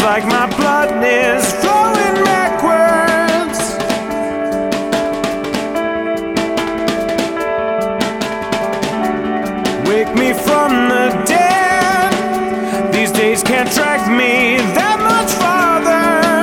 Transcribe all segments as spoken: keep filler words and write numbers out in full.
like my blood is flowing backwards. Wake me from the dead. These days can't drag me that much farther.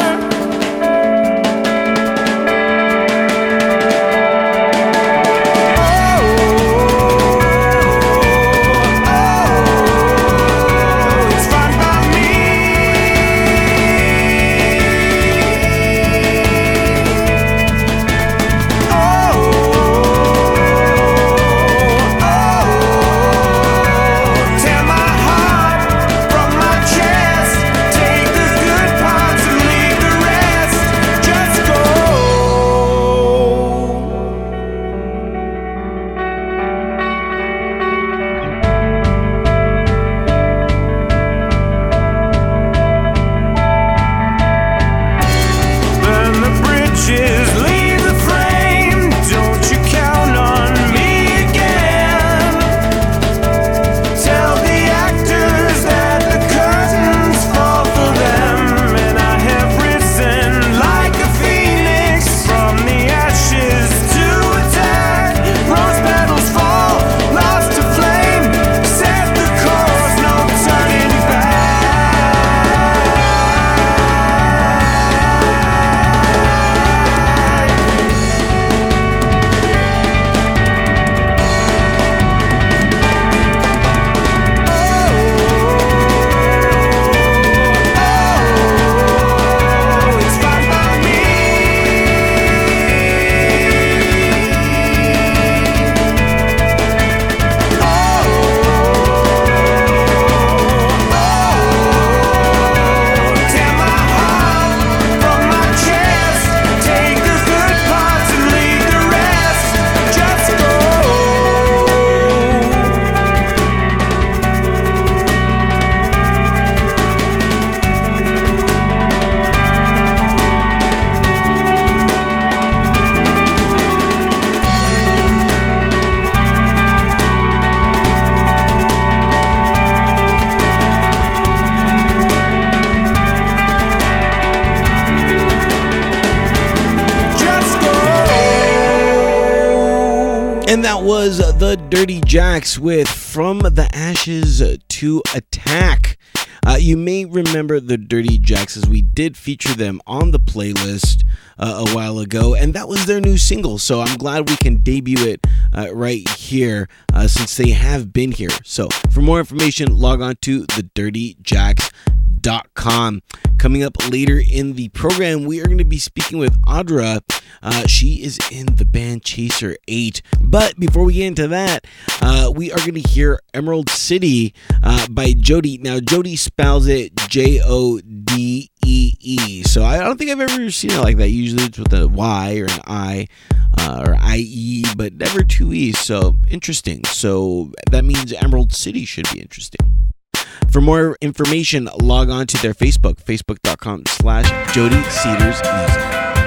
And that was the Dirty Jacks with From the Ashes to Attack. Uh, you may remember the Dirty Jacks as we did feature them on the playlist uh, a while ago, and that was their new single, so I'm glad we can debut it uh, right here uh, since they have been here. So for more information, log on to the dirty jacks dot com. Coming up later in the program, we are going to be speaking with Audra. Uh, she is in the band Chaser eight. But before we get into that, uh, we are going to hear Emerald City uh, by Jody. Now, Jody spells it J O D E E. So I don't think I've ever seen it like that. Usually it's with a Y or an I uh, or I E, but never two E's. So interesting. So that means Emerald City should be interesting. For more information, log on to their Facebook, facebook.com slash Jody Cedars Music.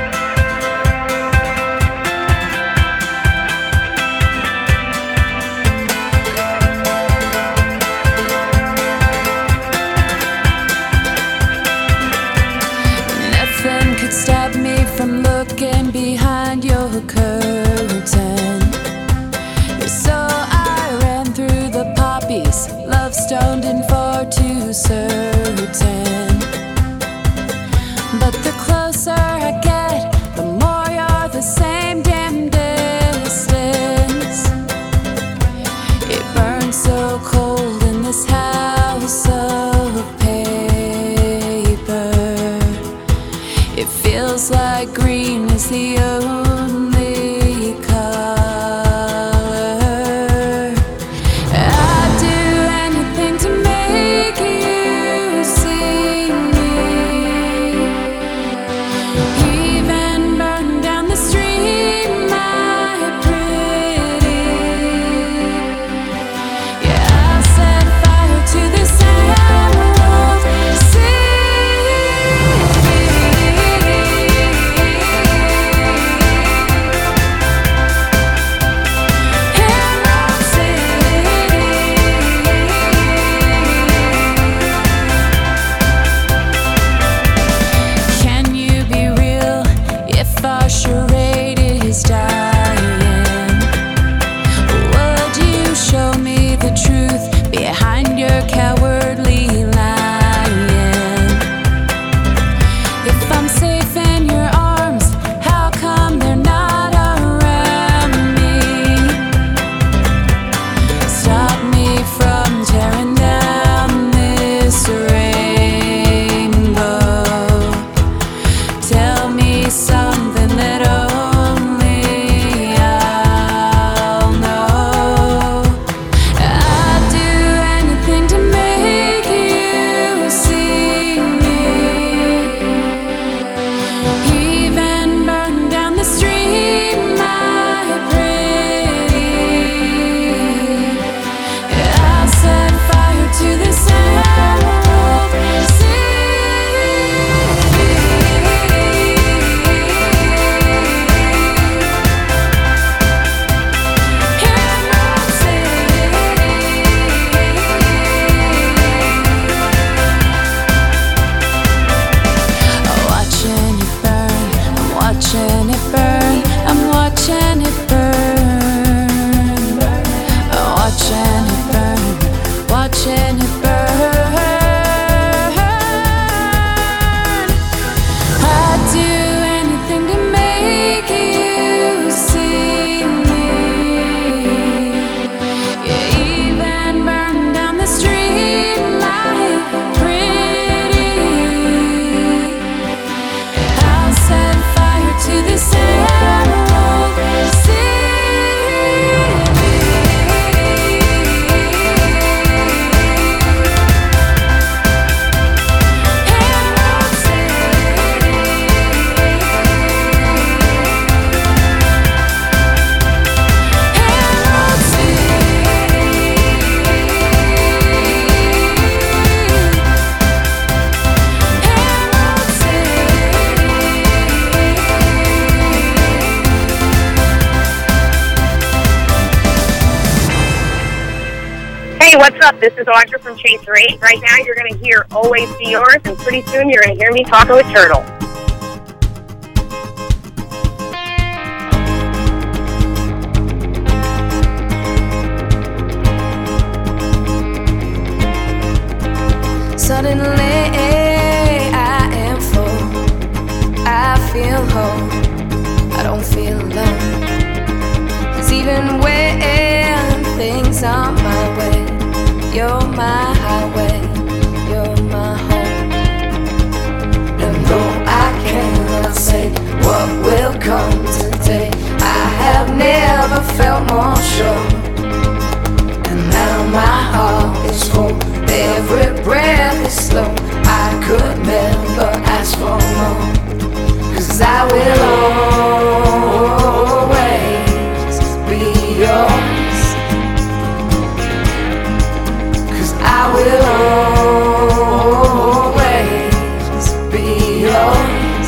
Nothing could stop me from looking behind your curtain. So I ran through the poppies, love stoned and far too certain. But the closer I up? This is Audra from Chaser eight. Right now you're going to hear Always Be Yours, and pretty soon you're going to hear me talking with Turtle. Suddenly I am full, I feel whole, I don't feel alone. 'Cause even when things aren't my way, you're my highway, you're my home. And though I cannot say what will come today, I have never felt more sure. And now my heart is full, every breath is slow. I could never ask for more. 'Cause I will always be yours. 'Cause I will always be yours.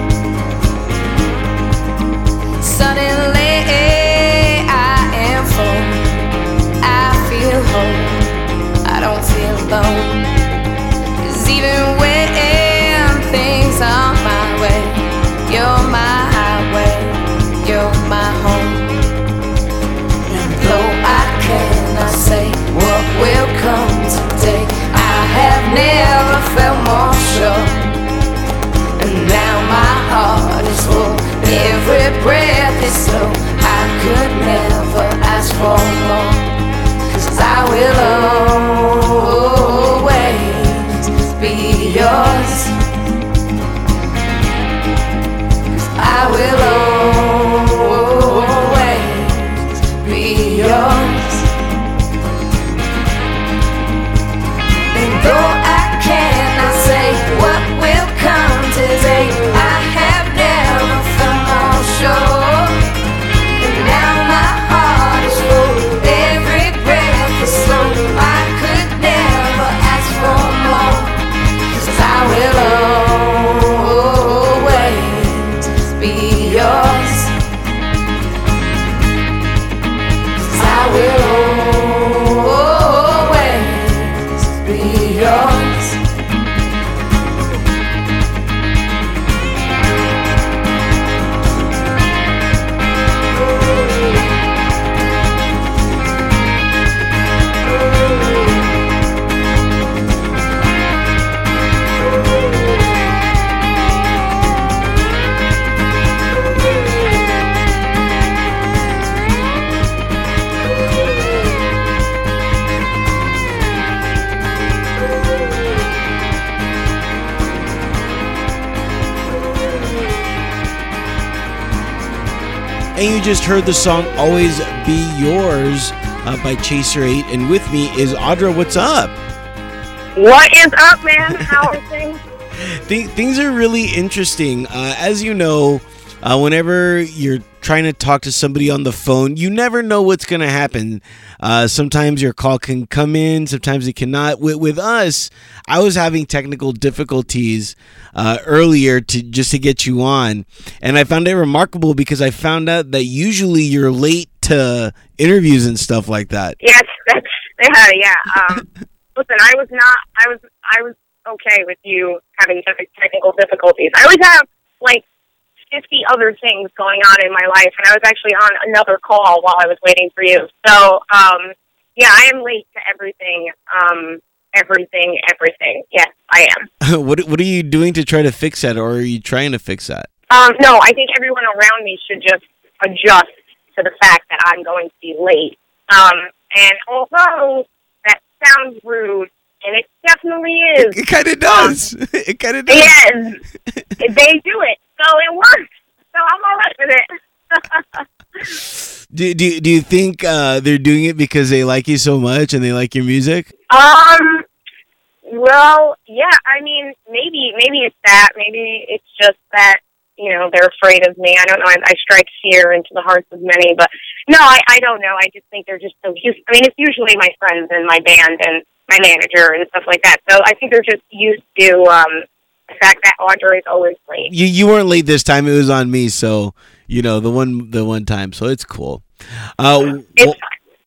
Suddenly I am full, I feel whole, I don't feel alone. 'Cause even when things aren't my way, you're my highway, you're my home. And though I cannot say what will come today, I have never felt more sure. And now my heart is full, every breath is slow. I could never ask for more. 'Cause I will always be yours. 'Cause I will always be yours. And though I cannot say what will come today, I have never felt more sure. And now my heart is full, every breath is slow. I could never ask for more. 'Cause I will always be yours. 'Cause I will always be yours. And you just heard the song Always Be Yours uh, by Chaser eight. And with me is Audra. What's up? What is up, man? How are things? Th- things are really interesting. Uh, as you know, uh, whenever you're trying to talk to somebody on the phone, you never know what's going to happen. Uh, sometimes your call can come in, sometimes it cannot. With, with us, I was having technical difficulties uh, earlier to just to get you on, and I found it remarkable because I found out that usually you're late to interviews and stuff like that. Yes, that's yeah, yeah. Um, listen, I was not. I was. I was okay with you having technical difficulties. I always have like fifty other things going on in my life, and I was actually on another call while I was waiting for you. So, um, yeah, I am late to everything. Um, everything, everything. Yes, I am. what What are you doing to try to fix that, or are you trying to fix that? Um, no, I think everyone around me should just adjust to the fact that I'm going to be late. Um, and although that sounds rude, and it definitely is. It kind of does. Um, it kind of does. Yes. They do it, so it works. So I'm all right with it. do, do, do you think uh, they're doing it because they like you so much and they like your music? Um, well, yeah, I mean, maybe, maybe it's that. Maybe it's just that, you know, they're afraid of me. I don't know. I, I strike fear into the hearts of many, but no, I, I don't know. I just think they're just so used. I mean, it's usually my friends and my band and my manager and stuff like that. So I think they're just used to um, the fact that Audra is always late. You you weren't late this time. It was on me. So, you know, the one the one time. So it's cool. Uh, it's well, fine.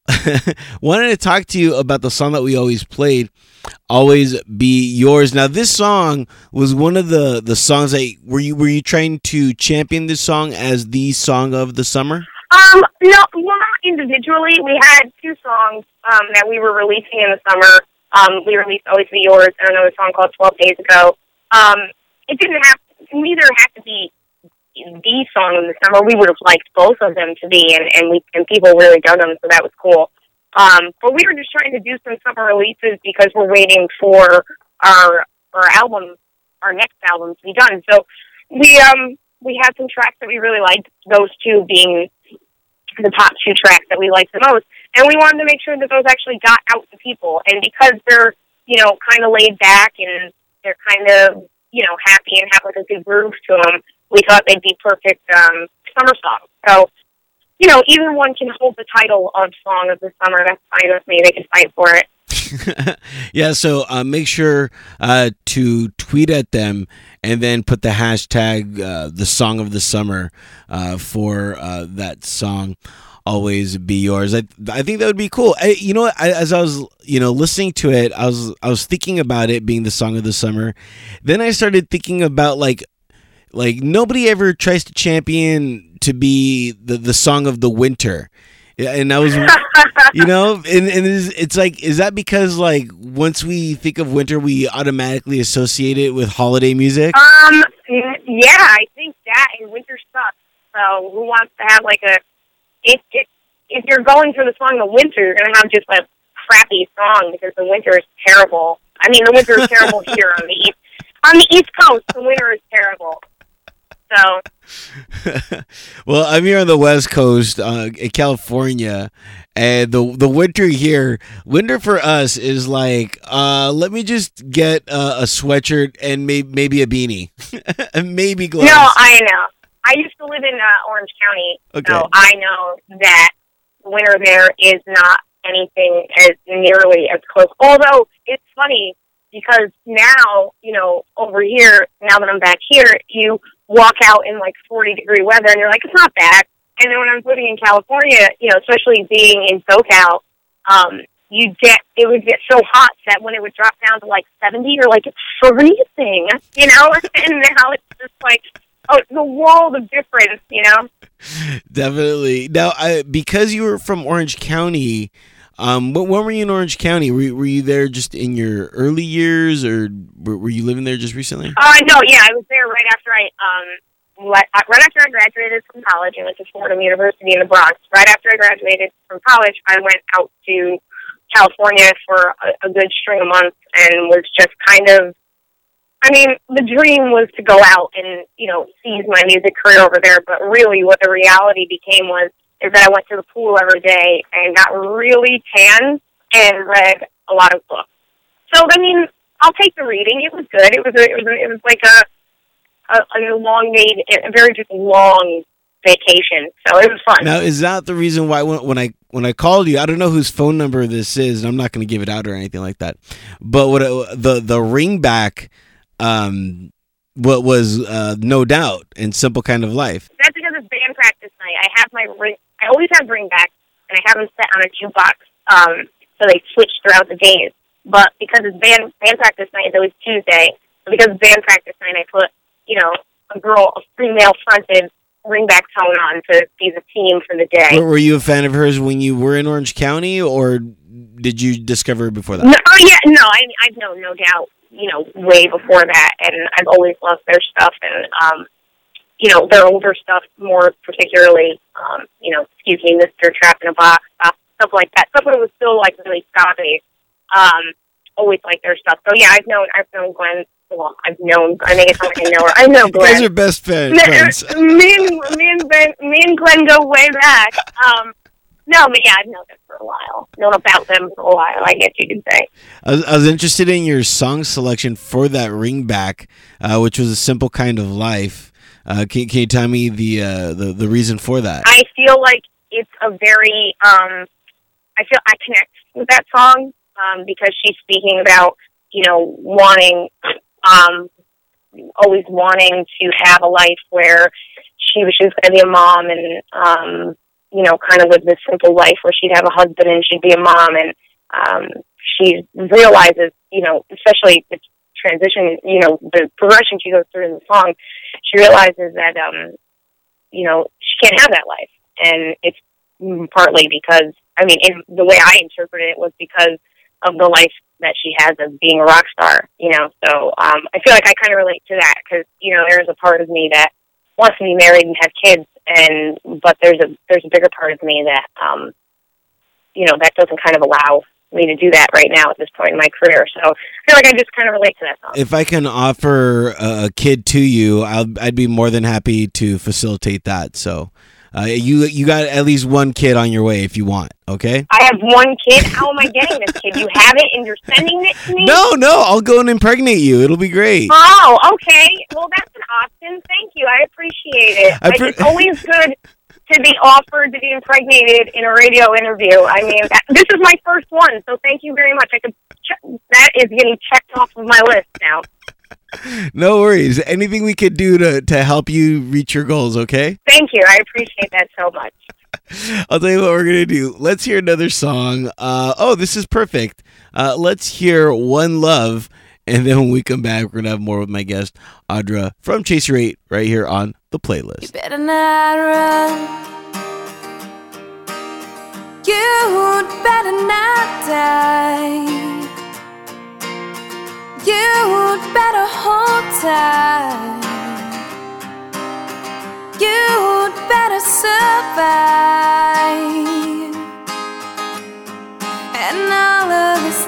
wanted to talk to you about the song that we always played, "Always Be Yours." Now, this song was one of the, the songs that were you were you trying to champion this song as the song of the summer? Um, no, well, not individually. We had two songs um, that we were releasing in the summer. Um, we released "Always Be Yours" and another song called twelve Days Ago. Um, it didn't have, neither had to be the song of the summer. We would have liked both of them to be, and, and we and people really dug them, so that was cool. Um, but we were just trying to do some summer releases because we're waiting for our our album, our next album to be done. So we um we had some tracks that we really liked, those two being the top two tracks that we liked the most, and we wanted to make sure that those actually got out to people. And because they're, you know, kind of laid back and they're kind of, you know, happy and have like a good groove to them, we thought they'd be perfect um, summer songs. So, you know, either one can hold the title of Song of the Summer. That's fine with me. They can fight for it. Yeah, so uh, make sure uh, to tweet at them and then put the hashtag uh, the Song of the Summer uh, for uh, that song, "Always Be Yours." I I think that would be cool. I, you know, I, as I was you know listening to it, I was I was thinking about it being the Song of the Summer. Then I started thinking about like like nobody ever tries to champion to be the the song of the winter. Yeah, and I was, you know, and, and it's, it's like, is that because, like, once we think of winter, we automatically associate it with holiday music? Um, yeah, I think that, and winter sucks. So who wants to have, like, a, if, if, if you're going for the song of winter, you're going to have just a crappy song because the winter is terrible. I mean, the winter is terrible here on the East. On the East Coast, the winter is terrible. So, well, I'm here on the West Coast, uh, in California, and the the winter here, winter for us is like, uh, let me just get uh, a sweatshirt and may- maybe a beanie, and maybe gloves. No, I know. I used to live in uh, Orange County, okay. So I know that winter there is not anything as nearly as close. Although it's funny because now, you know, over here, now that I'm back here, you walk out in like forty degree weather and you're like, it's not bad. And then when I was living in California, you know, especially being in SoCal, um, you get, it would get so hot that when it would drop down to like seventy, you're like, it's freezing, you know? And now it's just like, oh, it's a world of difference, you know? Definitely. Now, I, because you were from Orange County, Um, when were you in Orange County? Were, were you there just in your early years, or were, were you living there just recently? Uh, no, yeah, I was there right after I, um, let, uh, right after I graduated from college. I went to Fordham University in the Bronx. Right after I graduated from college, I went out to California for a, a good string of months and was just kind of, I mean, the dream was to go out and, you know, seize my music career over there, but really what the reality became was, is that I went to the pool every day and got really tan and read a lot of books. So, I mean, I'll take the reading. It was good. It was a, it was a, it was like a, a an elongated, a very just long vacation. So it was fun. Now, is that the reason why when, when I when I called you, I don't know whose phone number this is, and I'm not going to give it out or anything like that. But what it, the the ringback, um, what was uh, No Doubt and Simple Kind of Life. That's because it's band practice night. I have my ring. I always have ringbacks, and I have them set on a jukebox, um, so they switch throughout the days. But because it's band band practice night, it's always Tuesday. And because it's band practice night, I put, you know, a girl, a female fronted ringback tone on to be the theme for the day. Were you a fan of hers when you were in Orange County, or did you discover her before that? No, oh yeah, no, I, I've known No Doubt, you know, way before that, and I've always loved their stuff, and um, you know, their older stuff more particularly, um, you know, excuse me, Mister Trapped in a Box, stuff, stuff like that. Stuff that was still like really ska-based. Um, always liked their stuff. So yeah, I've known, I've known Gwen. Well, I've known. I think it's not like I know her. I know Gwen. You guys are best friends. me and me and Gwen, me and Gwen go way back. Um, no, but yeah, I've known them for a while. Known about them for a while, I guess you could say. I was, I was interested in your song selection for that ringback, uh, which was A Simple Kind of Life. Uh, can, can you tell me the, uh, the the reason for that? I feel like it's a very, um, I feel I connect with that song um, because she's speaking about, you know, wanting, um, always wanting to have a life where she was just going to be a mom and, um, you know, kind of lived this simple life where she'd have a husband and she'd be a mom, and um, she realizes, you know, especially the transition, you know, the progression she goes through in the song, she realizes that, um, you know, she can't have that life. And it's partly because, I mean, in the way I interpreted it was because of the life that she has of being a rock star, you know. So um, I feel like I kind of relate to that because, you know, there's a part of me that wants to be married and have kids, and but there's a there's a bigger part of me that, um, you know, that doesn't kind of allow me to do that right now at this point in my career. So I feel like I just kind of relate to that song. If I can offer a kid to you, I'll, I'd be more than happy to facilitate that. So uh, you you got at least one kid on your way if you want, okay? I have one kid? How am I getting this kid? You have it and you're sending it to me? No, no, I'll go and impregnate you. It'll be great. Oh, okay. Well, that's an option. Thank you. I appreciate it. I pre- it's always good to be offered to be impregnated in a radio interview. I mean, that, this is my first one, so thank you very much. I could check, that is getting checked off of my list now. No worries. Anything we could do to, to help you reach your goals, okay? Thank you. I appreciate that so much. I'll tell you what we're going to do. Let's hear another song. Uh, oh, this is perfect. Uh, let's hear One Love, and then when we come back, we're going to have more with my guest, Audra from Chaser eight, right here on the playlist. You better not run. You'd better not die. You'd better hold tight. You'd better survive. And all of this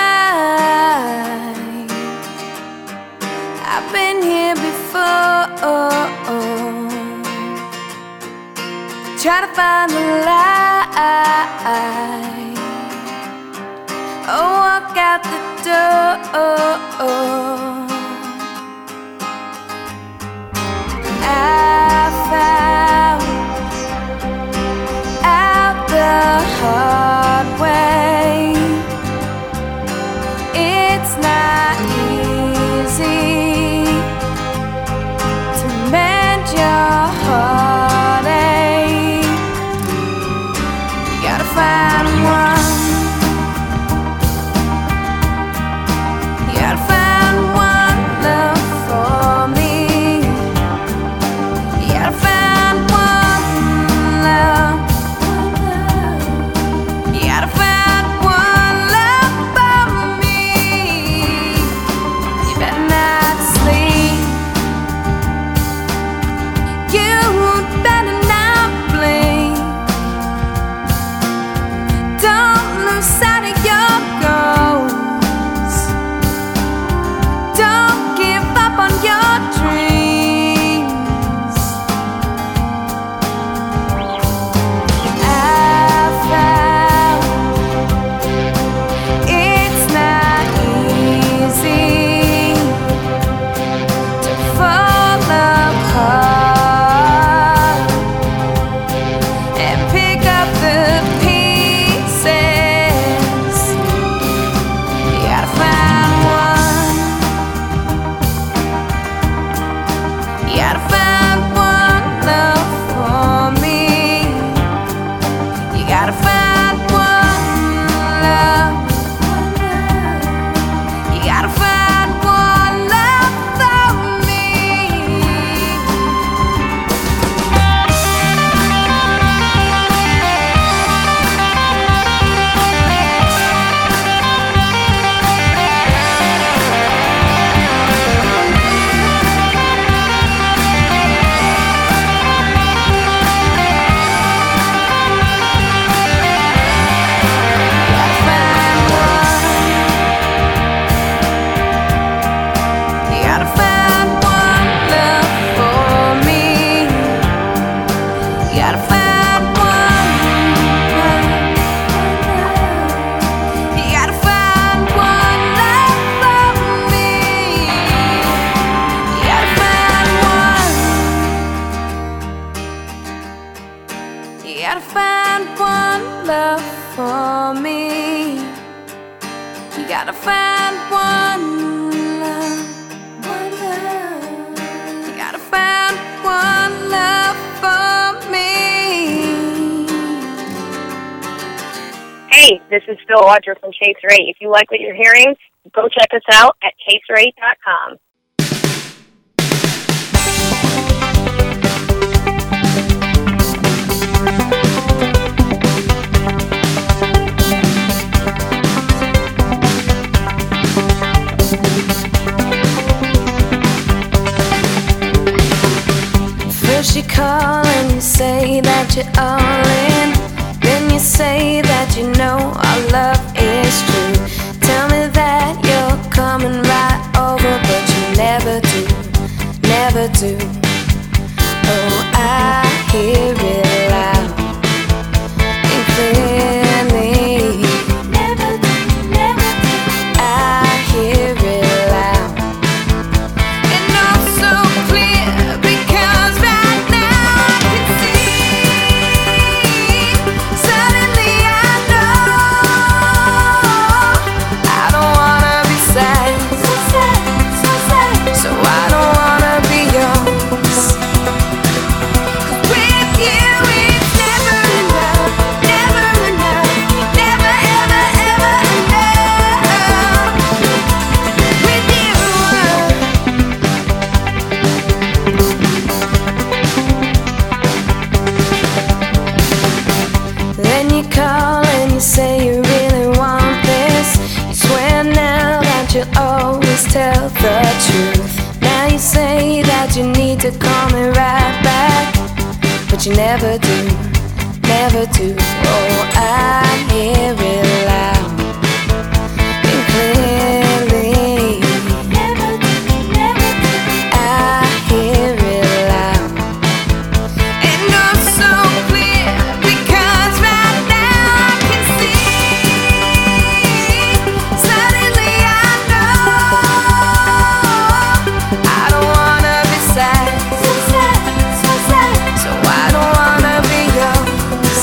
time I've been here before. Try to find the light. Oh, walk out the door. I found out the hard way. It's not easy to mend your heartache. You gotta find one. You gotta find one. Hey, this is Phil Audra from Chaser eight. If you like what you're hearing, go check us out at chaser eight dot com. First you call and you say that you're all in. Then you say that you know our love is true. Tell me that you're coming right over, but you never do, never do. Oh, I hear it loud and clearly. Never do, never do. I hear it loud and not so clear, because right now I can see. Suddenly I know I don't wanna be sad, so sad, so sad. So I don't wanna be yours. 'Cause with you it's never enough, never enough, never ever ever enough. With you. Then you call and you say you really want this. You swear now that you'll always tell the truth. Now you say that you need to call me right back, but you never do, never do. Oh, I hear it loud and clearly. Never do, never do. I hear it loud and not so clear, because right now I can see. Suddenly I know I don't wanna be sad, so sad, so sad. So I don't wanna be yours.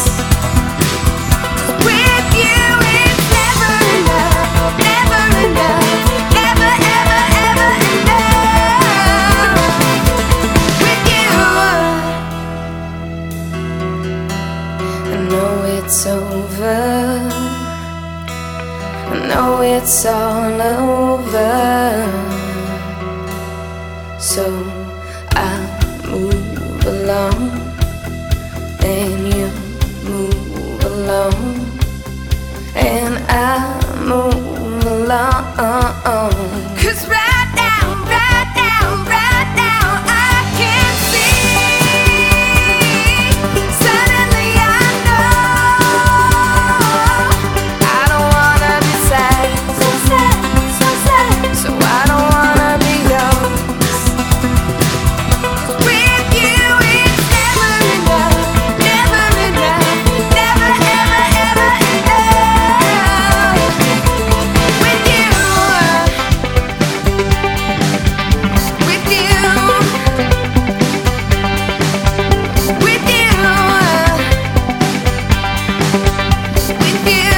With you it's never enough, never enough, never ever ever enough. With you. I know it's over. I know it's all over. So I'll move along and you move along and I'll move along. 'Cause right now, right now, right now I can see. Suddenly I know I don't wanna be sad, so sad, so sad. So I don't wanna be yours. With you it's never enough, never enough, never ever ever enough. With you, with you, with you, with you.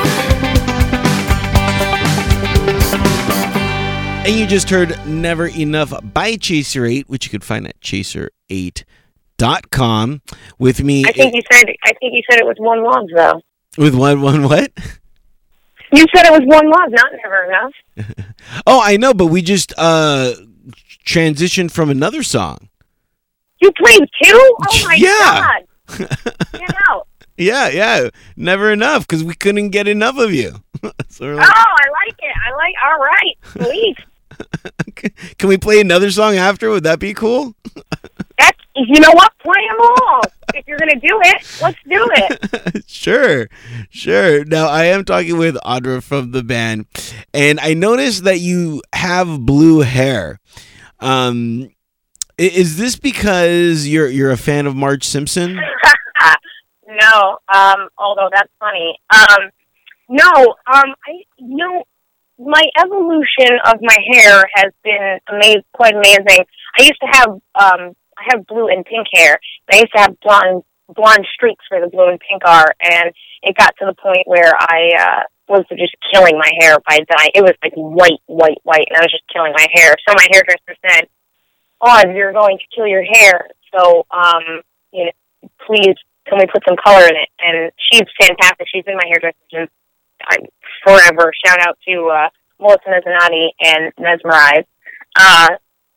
And you just heard Never Enough by Chaser eight, which you could find at chaser eight dot com. With me, I think you said I think you said it was one love though. with one, one what? You said it was one love, not never enough. Oh, I know, but we just uh transitioned from another song. You played two? Oh my Yeah. god! Get out! Yeah, yeah, Never Enough, because we couldn't get enough of you. So we're Oh, like, I like it. I like. All right, please. can we play another song after? Would that be cool? That's. You know what? Play them all. If you're gonna do it, let's do it. Sure, sure. Now, I am talking with Audra from the band, and I noticed that you have blue hair. Um, i- is this because you're you're a fan of Marge Simpson? No. Um. Although that's funny. Um. No. Um. I. You know, my evolution of my hair has been amazing, quite amazing. I used to have. Um. I have blue and pink hair. I used to have blonde blonde streaks where the blue and pink are, and it got to the point where I uh, was just killing my hair by dye. It was like white, white, white, and I was just killing my hair. So my hairdresser said, "Oh, you're going to kill your hair. So, um, you know, please, can we put some color in it?" And she's fantastic. She's been my hairdresser since I, forever. Shout out to uh, Melissa Mezzanotte and Mesmerize. Uh,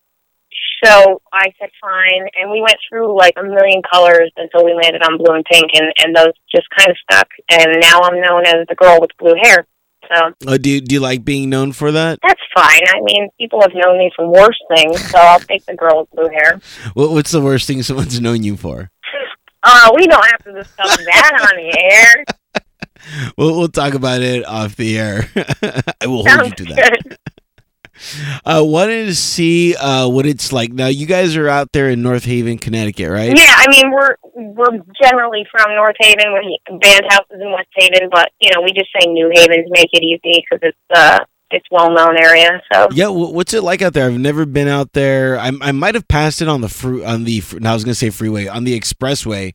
so I said fine, and we went through like a million colors until we landed on blue and pink, and, and those just kind of stuck. And now I'm known as the girl with blue hair. So Oh, do you, do you like being known for that? that's fine. I mean, people have known me for worse things, so I'll take the girl with blue hair. What, what's the worst thing someone's known you for? Uh, we don't have to discuss that on the air. We'll, we'll talk about it off the air. I will hold Sounds you to that. good. I uh, wanted to see uh, what it's like. Now, you guys are out there in North Haven, Connecticut, right? Yeah, I mean, we're we're generally from North Haven. We band houses in West Haven, but you know, we just say New Haven to make it easy because it's uh it's well known area. So Yeah, w- what's it like out there? I've never been out there. I, I might have passed it on the fru- on the. Fr- no, I was going to say freeway on the expressway,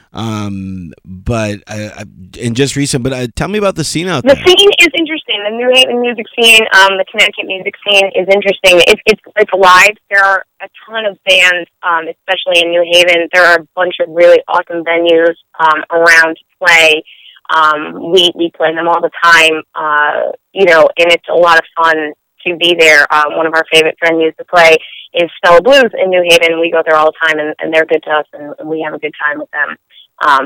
um, but uh, and just recent. But uh, tell me about the scene out the there. scene is interesting. The New Haven music scene, um, the Connecticut music scene is interesting. It's it's it's live. There are a ton of bands, um, especially in New Haven. There are a bunch of really awesome venues um, around to play. Um, we we play them all the time, uh, you know, and it's a lot of fun to be there. Um, one of our favorite venues to play is Stella Blues in New Haven. We go there all the time, and, and they're good to us, and, and we have a good time with them. Um,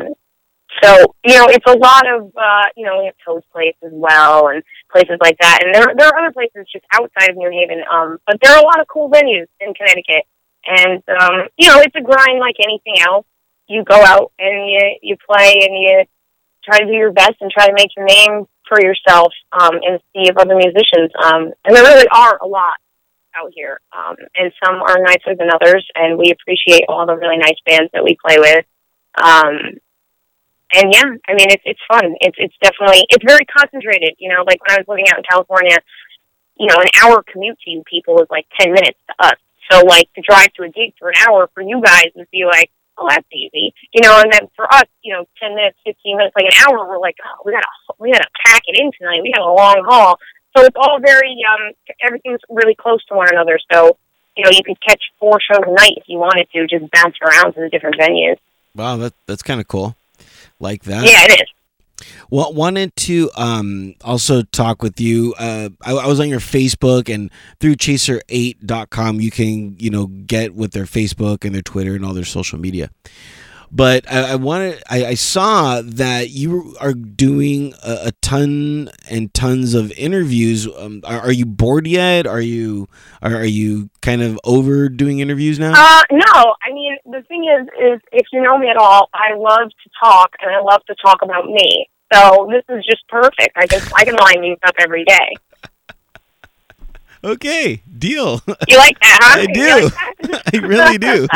so, you know, it's a lot of, uh, you know, we have Toad's Place as well, and places like that. And there, there are other places just outside of New Haven, um, but there are a lot of cool venues in Connecticut. And, um, you know, it's a grind like anything else. You go out and you, you play and you try to do your best and try to make your name for yourself um, in the sea of other musicians. Um, and there really are a lot out here. Um, and some are nicer than others, and we appreciate all the really nice bands that we play with. Um, and yeah, I mean, it's it's fun. It's it's definitely, it's very concentrated. You know, like when I was living out in California, you know, an hour commute to you people is like ten minutes to us. So like to drive to a gig for an hour for you guys would be like, oh, that's easy. You know, and then for us, you know, ten minutes, fifteen minutes, like an hour, we're like, oh, we gotta, we gotta pack it in tonight. We got a long haul. So it's all very, um, everything's really close to one another. So, you know, you could catch four shows a night if you wanted to, just bounce around to the different venues. Wow, that that's kind of cool. Like that. Yeah, it is. Well, wanted to um, also talk with you. Uh, I, I was on your Facebook, and through chaser eight dot com, you can, you know, get with their Facebook and their Twitter and all their social media. But I, I wanted, I, I saw that you are doing a, a ton and tons of interviews. Um, are, are you bored yet? Are you are, are you kind of over doing interviews now? Uh, no. I mean, the thing is, is if you know me at all, I love to talk, and I love to talk about me. So this is just perfect. I can I can line these up every day. Okay, deal. You like that, huh? I You do. like that? I really do.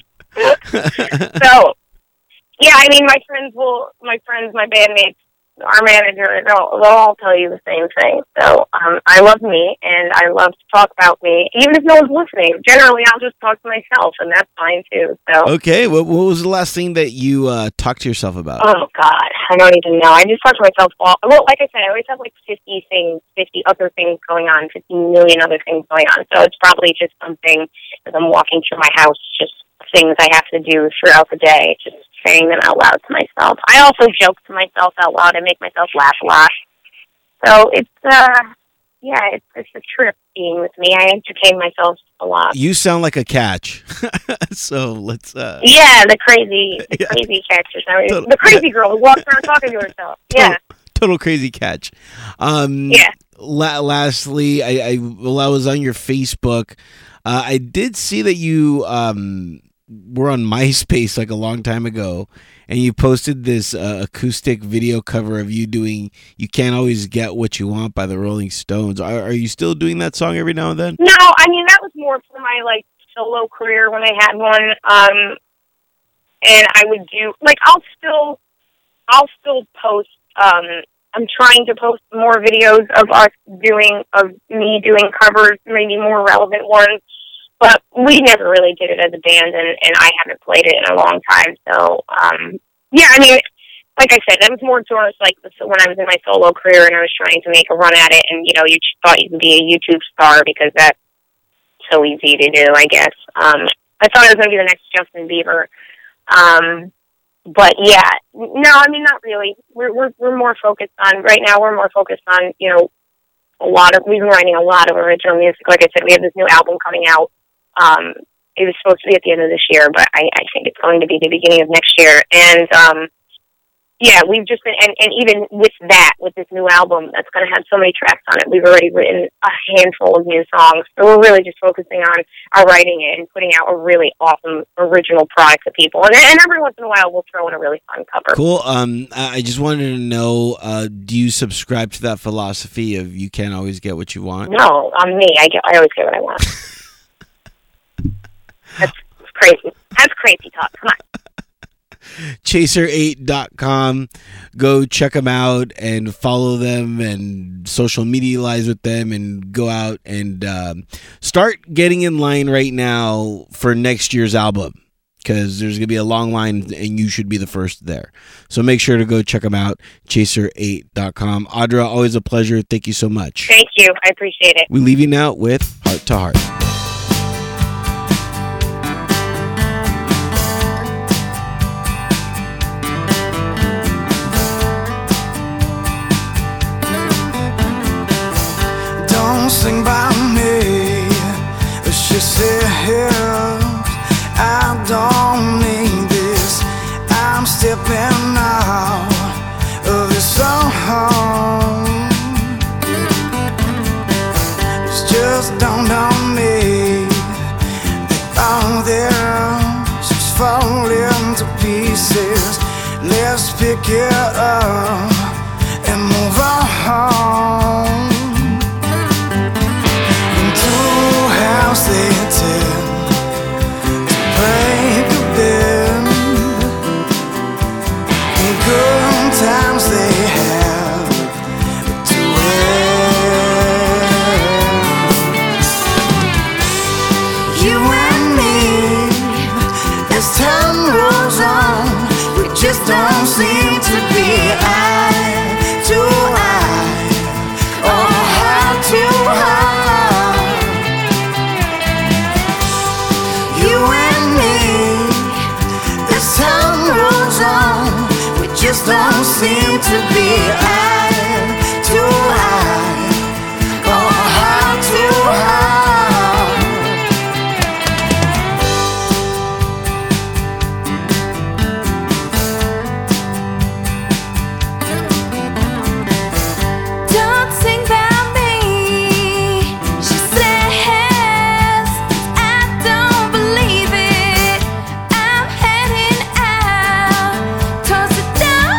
So, yeah, I mean, my friends will, my friends, my bandmates, our manager, they'll, they'll all tell you the same thing. So, um, I love me, and I love to talk about me, even if no one's listening. Generally, I'll just talk to myself, and that's fine, too. So, Okay, what, what was the last thing that you uh, talked to yourself about? oh, God, I don't even know. I just talk to myself all, well, like I said, I always have like fifty things, fifty other things going on, fifty million other things going on. So it's probably just something as I'm walking through my house, just things I have to do throughout the day, just saying them out loud to myself. I also joke to myself out loud. I make myself laugh a lot. So it's, uh, yeah, it's, it's a trip being with me. I entertain myself a lot. You sound like a catch. So let's... Uh... Yeah, the crazy, the Yeah. crazy catch. Or something. Total- The crazy girl who walks around talking to herself. Yeah. Total, total crazy catch. Um, Yeah. La- lastly, I, I while I was on your Facebook, uh, I did see that you um, were on MySpace like a long time ago, and you posted this uh, acoustic video cover of you doing "You Can't Always Get What You Want" by the Rolling Stones. Are, are you still doing that song every now and then? No, I mean, that was more for my, like, solo career when I had one. Um, and I would do, like, I'll still, I'll still post, um, I'm trying to post more videos of us doing, of me doing covers, maybe more relevant ones. But we never really did it as a band, and, and I haven't played it in a long time. So, um, yeah, I mean, like I said, that was more towards, like, when I was in my solo career and I was trying to make a run at it, and, you know, you thought you could be a YouTube star because that's so easy to do, I guess. Um, I thought I was going to be the next Justin Bieber. Um, but yeah, no, I mean, not really. We're, we're, we're more focused on, right now, we're more focused on, you know, a lot of, we've been writing a lot of original music. Like I said, we have this new album coming out. Um, it was supposed to be at the end of this year, but I, I think it's going to be the beginning of next year. And, um, yeah, we've just been, and, and even with that, with this new album that's going to have so many tracks on it, we've already written a handful of new songs. So we're really just focusing on our writing it and putting out a really awesome original product to people. And, and every once in a while, we'll throw in a really fun cover. Cool. Um, I just wanted to know, uh, do you subscribe to that philosophy of you can't always get what you want? No, I'm me. I get, I always get what I want. That's crazy. That's crazy talk. Come on. chaser eight dot com. Go check them out and follow them and social medialize with them and go out and um, start getting in line right now for next year's album, because there's going to be a long line and you should be the first there. So make sure to go check them out, chaser eight dot com. Audra, always a pleasure. Thank you so much. Thank you. I appreciate it. We leave you now with Heart to Heart. Sing by me, she said, I don't need this, I'm stepping out of this song. It's just dawned on me that all this is falling to pieces. Let's pick it up and move on. They tend to break a bend. Good times they have to end. You and me, as time rolls on, we just don't seem to be eye to eye or heart to heart. Just don't seem to be eye to eye or heart to heart. Don't sing about me, she says. I don't believe it. I'm heading out towards the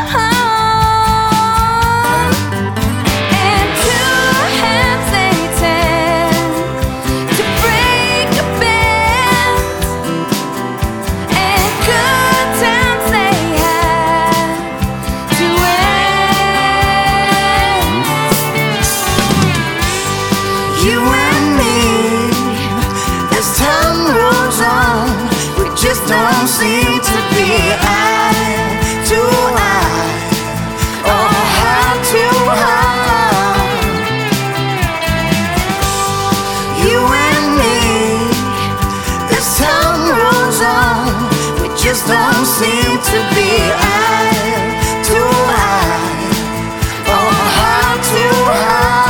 don't seem to be eye to eye or heart to heart. You and me, as time rolls on, we just don't seem to be eye to eye or heart to heart.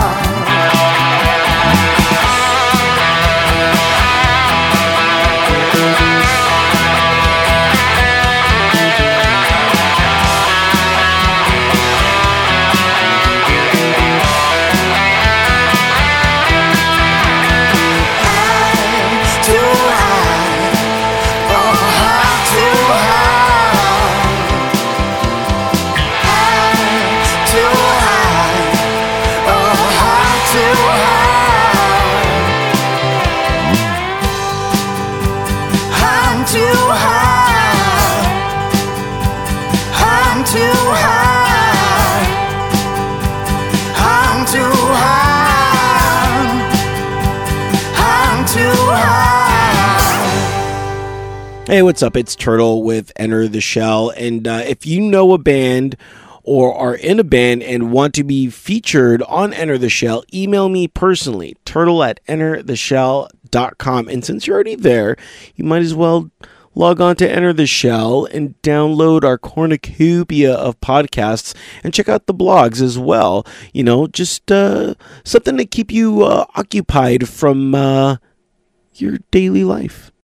Hey, what's up? It's Turtle with Enter the Shell. And uh, if you know a band or are in a band and want to be featured on Enter the Shell, email me personally, turtle at enter the shell dot com. And since you're already there, you might as well log on to Enter the Shell and download our cornucopia of podcasts and check out the blogs as well. You know, just uh, something to keep you uh, occupied from uh, your daily life.